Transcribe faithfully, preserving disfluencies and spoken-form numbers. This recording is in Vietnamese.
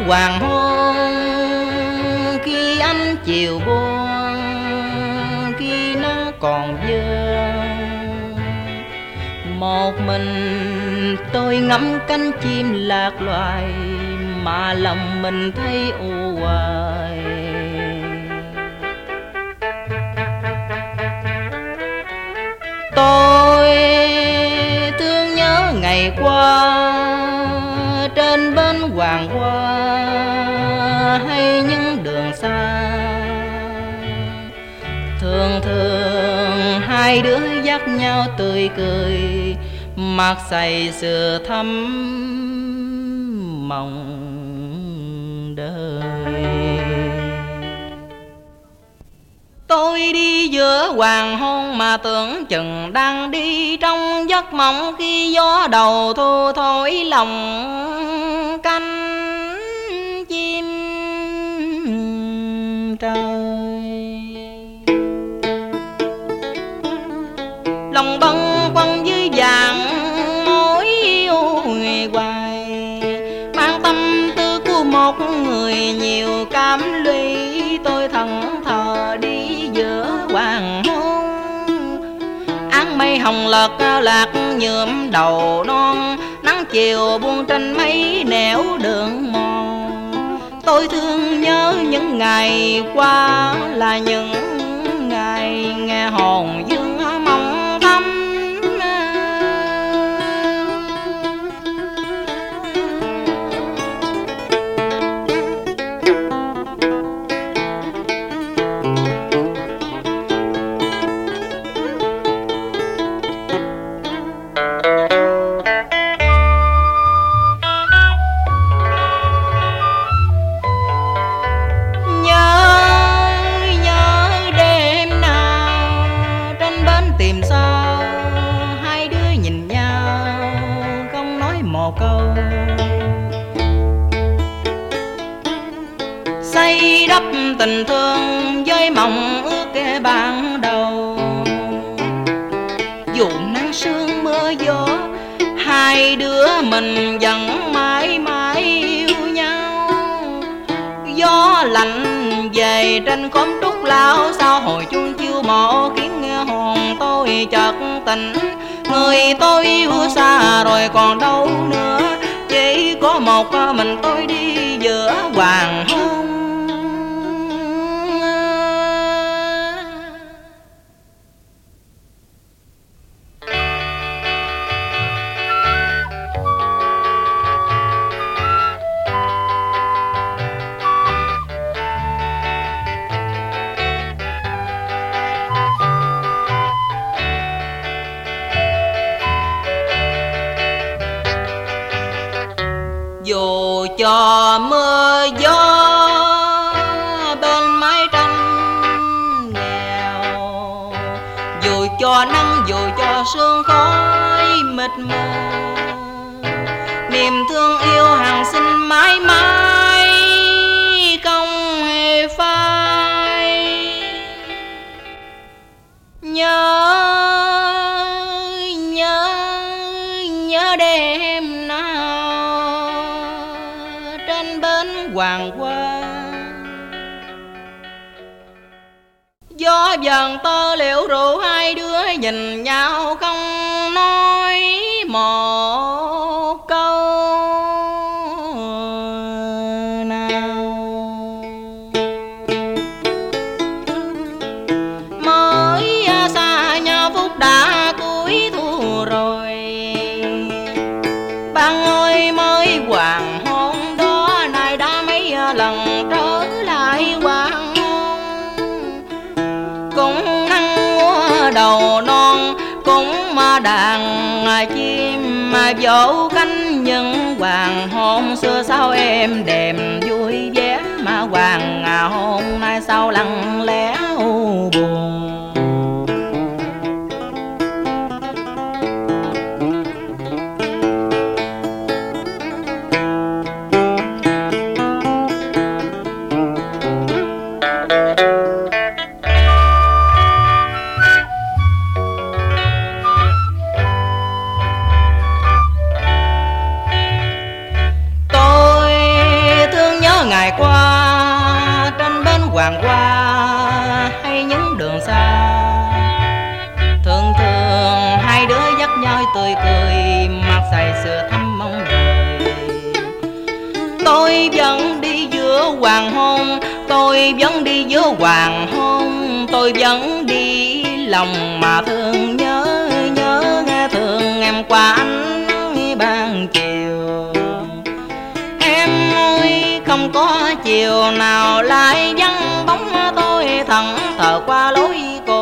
hoàng hôn, khi ánh chiều buông, khi nó còn vương. Một mình tôi ngắm cánh chim lạc loài, mà lòng mình thấy u hoài. Tôi thương nhớ ngày qua trên bến Hoàng Hoa hay những đường xa. Thường thường hai đứa dắt nhau tươi cười, mặt say sưa thắm mộng đời. Tôi đi giữa hoàng hôn mà tưởng chừng đang đi trong giấc mộng, khi gió đầu thu thổi lòng cánh chim trời. Lòng bâng khuâng dưới vàng mối yêu người hoài, mang tâm tư của một người nhiều cảm lụy. Tôi thần thờ đi giữa hoàng hôn, áng mây hồng lật lạc nhuộm đầu non, nắng chiều buông trên mấy nẻo đường mòn. Tôi thương nhớ những ngày qua là những ngày nghe hồn dương mong thắm. Xây đắp tình thương với mộng ước kể ban đầu, dù nắng sương mưa gió hai đứa mình vẫn mãi mãi yêu nhau. Gió lạnh về trên khóm trúc lao, sao hồi chuông chiêu mộ khiến nghe hồn tôi chợt tỉnh. Người tôi yêu xa rồi còn đâu nữa, chỉ có một mình tôi đi giữa hoàng hôn. Dù cho mưa gió bên mái tranh nghèo, dù cho nắng dù cho sương khói mịt mờ, niềm thương yêu hàng sinh mãi mãi không hề phai. Nhớ nhớ nhớ đêm nào trên bến Hoàng Hoa, gió dần tơ liễu rượu hai đứa nhìn nhau không nói một câu nào. Mới xa nhau phút đã cuối thu rồi, bạn ơi mới hoàng hôn đó nay đã mấy lần trở lại hoàng hôn. Cũng nắng múa đầu non, cũng mà đàn chim mà vỗ cánh, những hoàng hôn xưa sao êm đềm vui vẻ, mà hoàng hôn nay sao lặng lẽ u buồn. làng qua hay những đường xa, thường thường hai đứa dắt nhau tươi cười, mặt say sưa thăm mong đời. Tôi vẫn đi giữa hoàng hôn, tôi vẫn đi giữa hoàng hôn, tôi vẫn đi lòng mà thương nhớ nhớ nghe thương em qua ánh ban chiều. Em ơi không có chiều nào lại vắng bóng tôi thẫn thờ qua lối cô